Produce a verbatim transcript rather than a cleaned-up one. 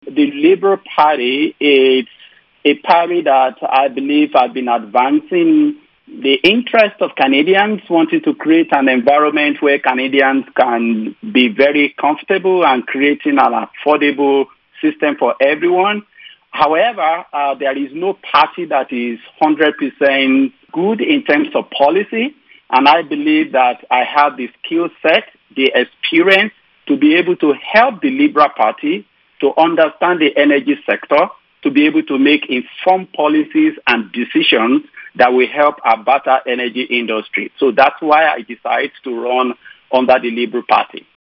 the Labour Party is a party that I believe has been advancing the interest of Canadians, wanting to create an environment where Canadians can be very comfortable and creating an affordable system for everyone. However, uh, there is no party that is one hundred percent good in terms of policy, and I believe that I have the skill set, the experience to be able to help the Liberal Party to understand the energy sector, to be able to make informed policies and decisions that will help a better energy industry. So that's why I decided to run under the Liberal Party.